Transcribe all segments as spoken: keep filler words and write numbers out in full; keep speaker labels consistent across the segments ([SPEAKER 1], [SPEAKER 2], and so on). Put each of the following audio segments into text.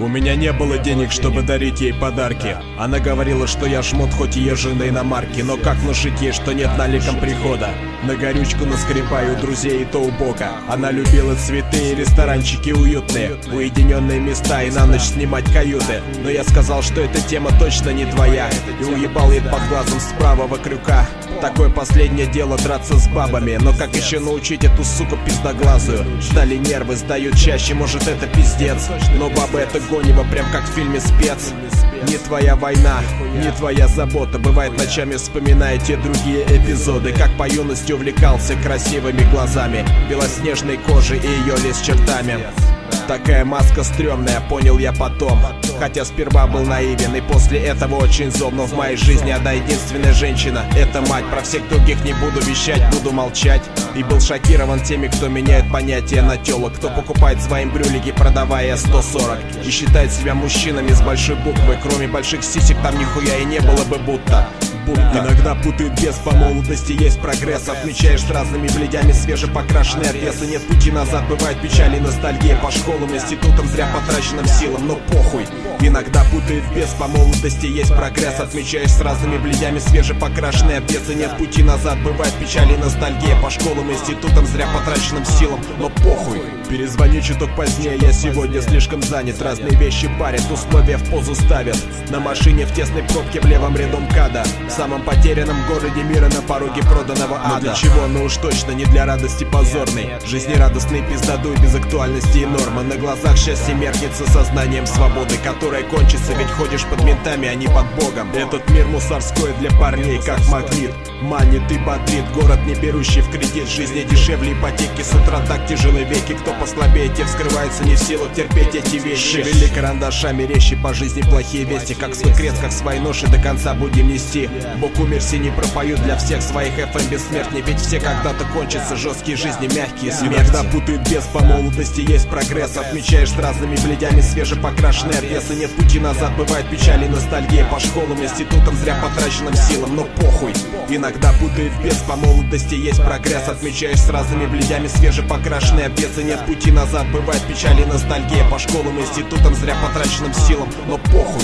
[SPEAKER 1] У меня не было денег, чтобы дарить ей подарки. Она говорила, что я шмот, хоть и езжу на иномарке. Но как внушить ей, что нет наликом прихода? На горючку наскребаю друзей, и то убого. Она любила цветы и ресторанчики уютные, уединенные места и на ночь снимать каюты. Но я сказал, что эта тема точно не твоя, и уебал ей под глазом с правого крюка. Такое последнее дело — драться с бабами. Но как еще научить эту суку пиздоглазую? Стали нервы, сдают чаще, может это пиздец. Но баба это гонево, прям как в фильме «Спец». Не твоя война, не твоя забота. Бывает, ночами вспоминая те другие эпизоды, как по юности увлекался красивыми глазами, белоснежной кожей и ее лес чертами. Такая маска стрёмная, понял я потом. Хотя сперва был наивен и после этого очень зол. Но в моей жизни одна единственная женщина — это мать. Про всех других не буду вещать, буду молчать. И был шокирован теми, кто меняет понятие на тёлок, кто покупает своим брюлики, продавая сто сорок, и считает себя мужчинами с большой буквы. Кроме больших сисек там нихуя и не было бы будто. Иногда путают без по молодости, есть прогресс. Отмечаешь с разными бледями свежепокрашенные отвесы. Нет пути назад, бывает печаль и ностальгия. По школам, институтам, зря потраченным силам, но похуй. Иногда путают без по молодости, есть прогресс. Отмечаешь с разными бледями свежепокрашенные отвесы. Нет пути назад, бывает печаль и ностальгия. По школам, институтам, зря потраченным силам, но похуй. Перезвоню чуток позднее, я сегодня слишком занят. Разные вещи парят, условия в позу ставят. На машине в тесной пробке в левом ряду МКАДа. В самом потерянном городе мира на пороге проданного ада. Но для чего? Ну уж точно не для радости позорной. Жизнерадостный пиздодуй без актуальности и нормы. На глазах счастье меркнет со сознанием свободы, которая кончится, ведь ходишь под ментами, а не под богом. Этот мир мусорской для парней, как магнит. Манит и бодрит, город не берущий в кредит. Жизни дешевле ипотеки, с утра так тяжелые веки. Кто послабее, те вскрываются не в силах терпеть эти вещи. Шевели карандашами резче, по жизни плохие вести. Как свой крест, как свои ноши до конца будем нести. Бог умер, все не пропоют для всех своих эф эм бессмертней. Ведь все когда-то кончатся, жесткие жизни, мягкие смерти. Иногда путают без по молодости, есть прогресс. Отмечаешь с разными бледями свежепокрашенные отвесы. Нет пути назад, бывает печаль и ностальгия. По школам, институтам, зря потраченным силам, но похуй. Иногда путают без по молодости, есть прогресс. Отмечаешь с разными бледями свежепокрашенные отвесы. Нет пути назад, бывает печаль и ностальгия. По школам, институтам, зря потраченным силам, но похуй.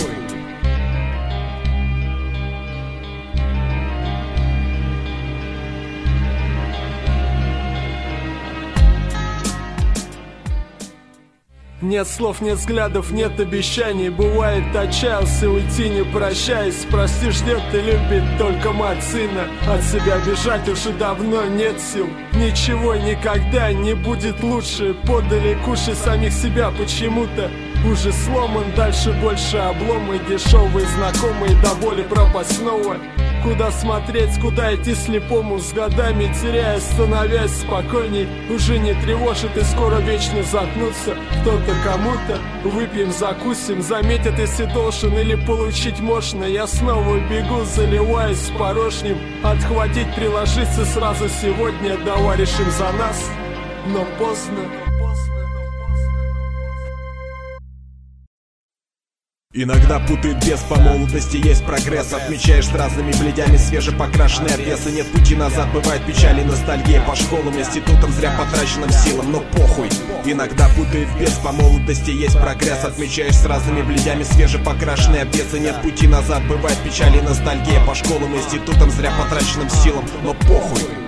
[SPEAKER 2] Нет слов, нет взглядов, нет обещаний. Бывает, отчаялся уйти, не прощаясь. Прости, ждет и любит только мать сына. От себя бежать уже давно нет сил. Ничего никогда не будет лучше. Подали кушай самих себя почему-то. Уже сломан, дальше больше обломы. Дешевые знакомые до боли пропастного. Куда смотреть, куда идти слепому, с годами теряя, становясь спокойней. Уже не тревожит и скоро вечно заткнуться. Кто-то кому-то, выпьем, закусим. Заметят, если должен или получить можно. Я снова бегу, заливаясь порожним. Отхватить, приложиться сразу сегодня. Давай решим за нас, но поздно.
[SPEAKER 1] Иногда путают без по молодости, есть прогресс. Отмечаешь с разными бледями свежепокрашенные отвесы. Нет пути назад, бывает печаль и ностальгия. По школам, институтам, зря потраченным силам, но похуй. Иногда путают без по молодости, есть прогресс. Отмечаешь с разными бледями свежепокрашенные отвесы. Нет пути назад, бывает печаль и ностальгия. По школам, институтам, зря потраченным силам, но похуй.